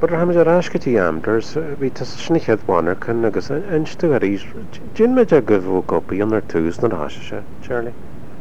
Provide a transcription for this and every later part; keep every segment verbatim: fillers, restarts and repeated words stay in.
But ha me rascetí amders bhí snichead bhánar chun agus einstu a rís Jin me a go bhú gopaí an ar túús na ráise Charlie.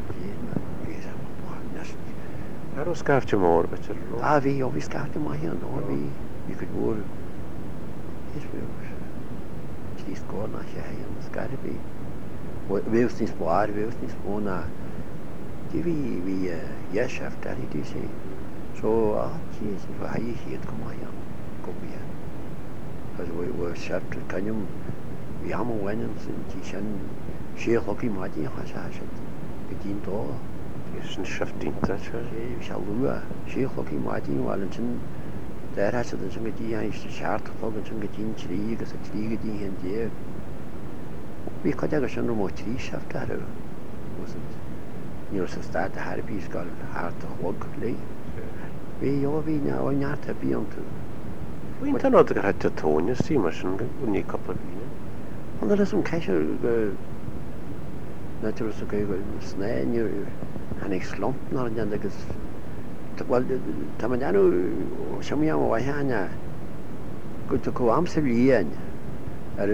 Ar ó scafte mór be a bhí ó bhí scafte mai an ó bhí you could mór is tí scór na sé an scaire bhí bhés ní spáir bhés ní spóna tí bhí bhí jeisef darí tí sé so á tí bh haí chiad go mai an gopaí as bhfuil seart cannum bhí am bhhain san tí sin sé choí maidí cha se go dín dó sin seftínta se lua sé choí maidí bháil sin déir he sin go dtí éiste seaartá sin go dín trí agus a trí go dtí hen dé bhí chu agus sin mó trí seft ar níor sa sta a Harbís gáil háart a chug lei bhí ó bhí neart a bí an tú Bhín tan á go heite tóne sí mar sin ní coppla bhíine an is an ceisiir go na go go snéinú hanig slompnar an agus tá anú semí am bhaithena go go amsa líon ar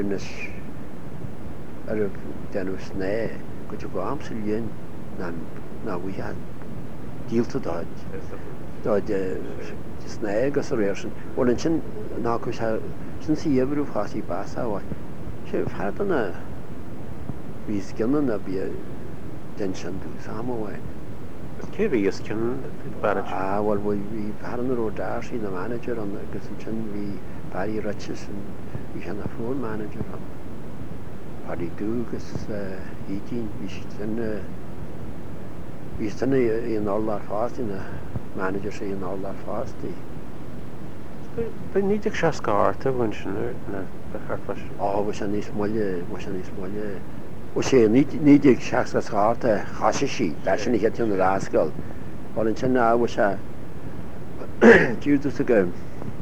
ar denú sné go go amsa líon na bhíthe díalta dáid dáid sné agus a réir sin bhil an sin ná chu sin síhébrú chaí basa bhaid sé feardanna bhí scinan a bí den sin dú samhain cé bhí is cin bhil bhfuil bhí paran ó dáir sí na manager an agus an sin bhí barí riches an bhí sin na flór manager an parí dú agus ítín bhí sinna bhí sinna í an álar fástí na manager sé an álar fástí Ba ní ag se scarta bhain sin na charfa á bh se níos muile mu se níos muile ó sé níidir seach a sáta chaise sí dar sin ché tún ráscail bá an sin áha se dúú a go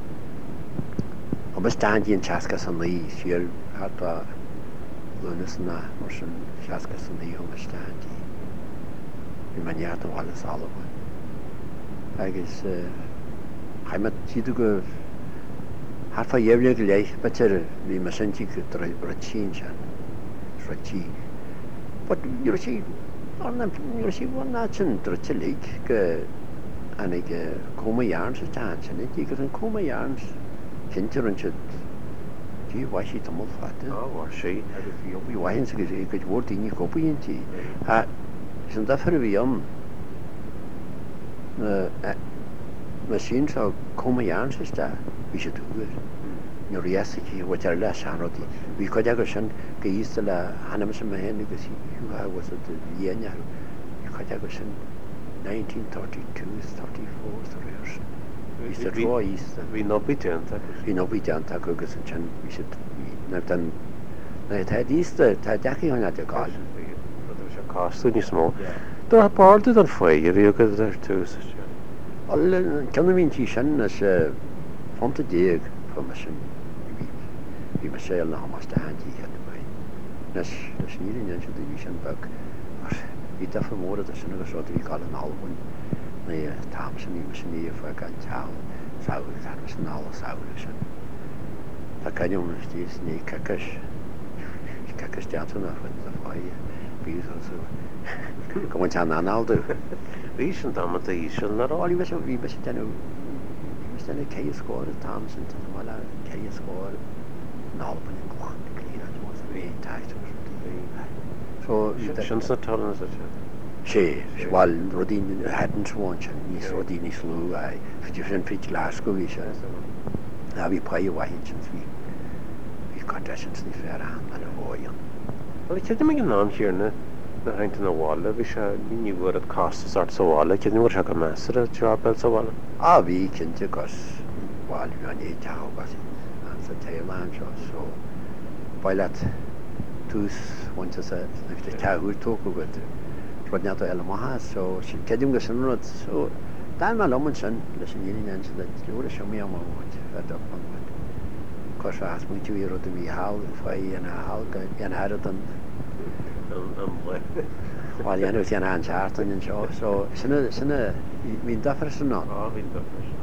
a standíon teasca san lí siar hartá lunas na mar sin seasca san lí ó standí i maneart an bhile sálahain agus chaime siad go hartfa dhéimle go léich betir bhí mar sintí go ratín se ratí nuair sí nuair sí bhhain ná sin drute lí go anig cómahearn sa tean sin í gur an cómahearn cinntear an siad tí bhaisí tamil fata áhhar sé bhí bhain go go bhór daoine copaíontí a sin dafar a bhí am na sin sa cómahearn sa sta bhí sé túir nó réasaí bhid ar leis anrodí bhí chuid agus sin go ísta le hanam sem hen agus hiúha was a dhéine bhí chuid agus sin nineteen thirty-two thirty-four réir sin bhí rá ísta bhí nóbíteanta bhí nóbíteanta agus an sin bhí si na den na tá dísta tá dechaí hána de gáil se cáú ní smó Dá hapáda an foiir bhí agad ar tú ceanna bhín tí sin na sé fonta déag fu me sin bhí me sé na hamáiste handí nes nírin se bhí sin bag í defa móra a sin agus bhí gáil an álhain na tam sin ní sin í fu gan teáil saoil me sin nála saoile sin Tá caiineom tíos ní cecas cecas deanna chuin a fáid bí go bhain tean análú Bhí sin dámata í sin na ráí bheits bhí be denú denna cé scóir tam sin bhile cé scóir nában in gláán líad was bhí taiú sin na talna sé bháil rodín hedan sáin sin níos rodí níos lú a fiidir sin fi lásco bhí se a bhí paí bhhain sin bhí bhí conditions ní fear an an bháin Well ce mé an ná hiarna na hainte na bhála bhí se níhar a castas art sa bhála ce nuair se go measar a teábel sa bhála a bhí cinnte gus bháil bhí an é tegas an sa téán seo so bailile túús bhainte sa teúir tóca go rodneata eile maithe so sin cedim go sin rud so dá me loman sin leis an dhéine an le leúra se mí amhhaid fe cos as muú í rud a bhí hall fáí an hallga an airad an bháil anú an an seaartain an seo so sinna sinna hín dafar san ná á hín